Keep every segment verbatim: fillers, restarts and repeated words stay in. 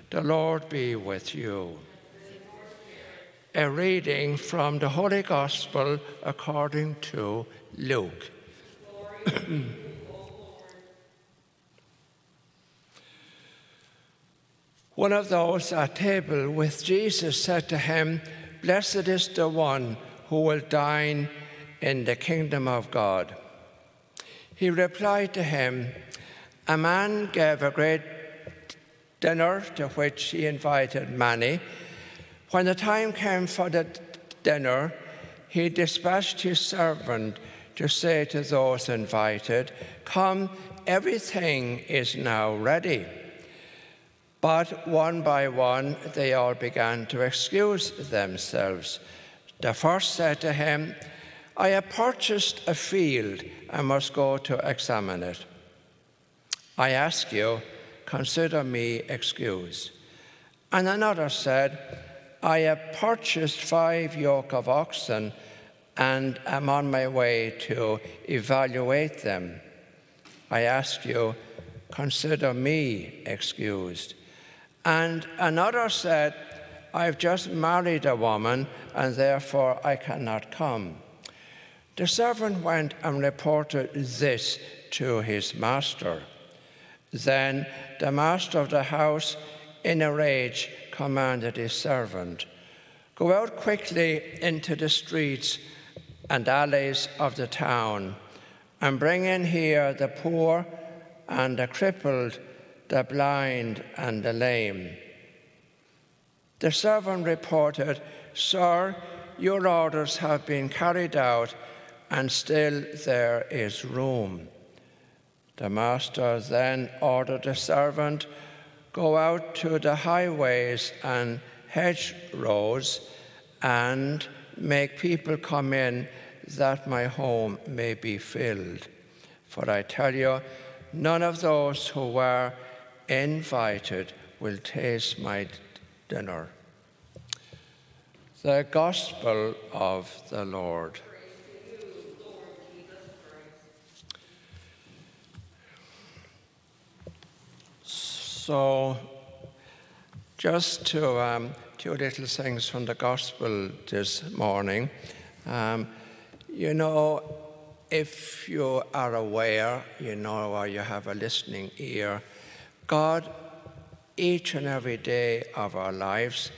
The Lord be with you. A reading from the Holy Gospel according to Luke. One of those at table with Jesus said to him, "Blessed is the one who will dine in the kingdom of God." He replied to him, "A man gave a great dinner to which he invited many. When the time came for the dinner, he dispatched his servant to say to those invited, 'Come, everything is now ready.' But one by one, they all began to excuse themselves. The first said to him, 'I have purchased a field and must go to examine it. I ask you, consider me excused.' And another said, 'I have purchased five yoke of oxen and am on my way to evaluate them. I ask you, consider me excused.' And another said, 'I've just married a woman, and therefore I cannot come.' The servant went and reported this to his master. Then the master of the house, in a rage, commanded his servant, 'Go out quickly into the streets and alleys of the town, and bring in here the poor and the crippled, the blind and the lame.' The servant reported, 'Sir, your orders have been carried out, and still there is room.' The master then ordered the servant, 'Go out to the highways and hedgerows and make people come in, that my home may be filled. For I tell you, none of those who were invited will taste my dinner.'" The Gospel of the Lord. So, just to um, two little things from the Gospel this morning. Um, you know, if you are aware, you know, or you have a listening ear, God, each and every day of our lives,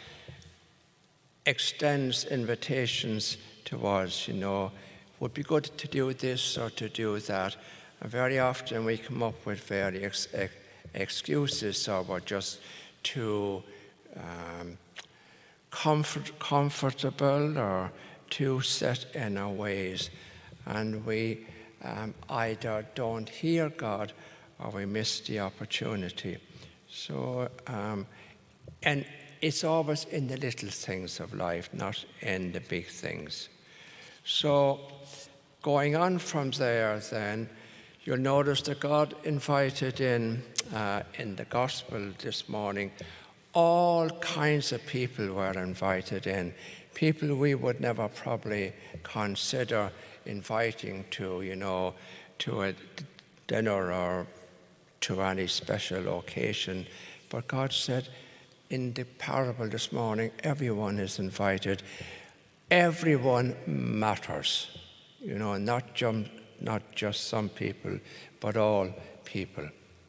extends invitations to us, you know, it would be good to do this or to do that. And very often we come up with various ex- excuses, or we're just too um, comfort, comfortable or too set in our ways. And we um, either don't hear God or we miss the opportunity. So, um, and it's always in the little things of life, not in the big things. So, going on from there then, you'll notice that God invited in, uh, in the Gospel this morning, all kinds of people were invited in. People we would never probably consider inviting to, you know, to a dinner or to any special occasion. But God said in the parable this morning, everyone is invited. Everyone matters, you know, not just, not just some people, but all people.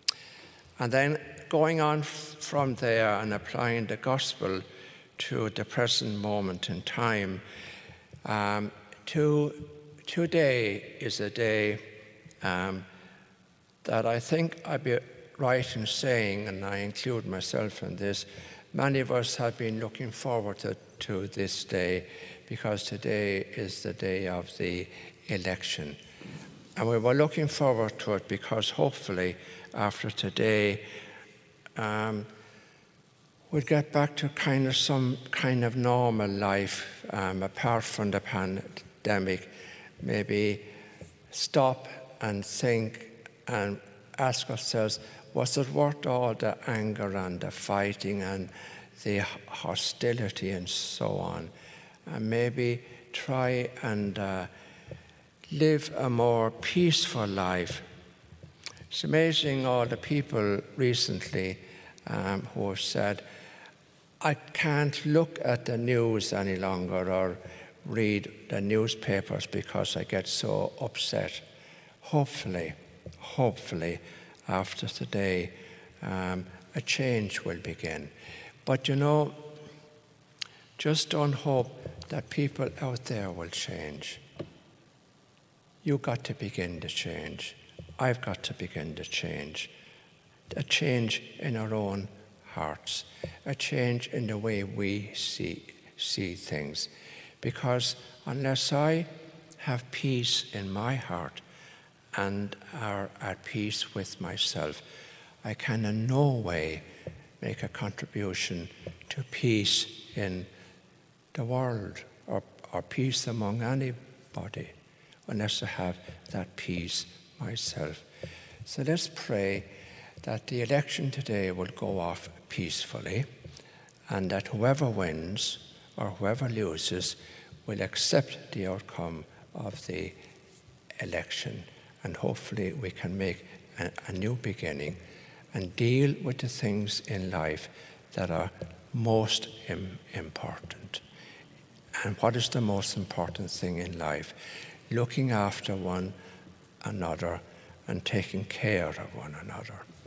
And then going on f- from there and applying the gospel to the present moment in time, um, to, today is a day um, that I think I'd be right in saying, and I include myself in this, many of us have been looking forward to, to this day, because today is the day of the election. And we were looking forward to it because hopefully after today um, we'll get back to kind of some kind of normal life um, apart from the pandemic. Maybe stop and think and ask ourselves, was it worth all the anger and the fighting and the hostility and so on? And maybe try and uh, live a more peaceful life. It's amazing all the people recently um, who have said, I can't look at the news any longer or read the newspapers because I get so upset. Hopefully, hopefully, after today, um, a change will begin. But you know, just don't hope that people out there will change. You've got to begin to change. I've got to begin to change. A change in our own hearts, a change in the way we see, see things. Because unless I have peace in my heart and are at peace with myself, I can in no way make a contribution to peace in the world or, or peace among anybody unless I have that peace myself. So let's pray that the election today will go off peacefully and that whoever wins or whoever loses will accept the outcome of the election, and hopefully we can make a, a new beginning and deal with the things in life that are most im- important. And what is the most important thing in life? Looking after one another and taking care of one another.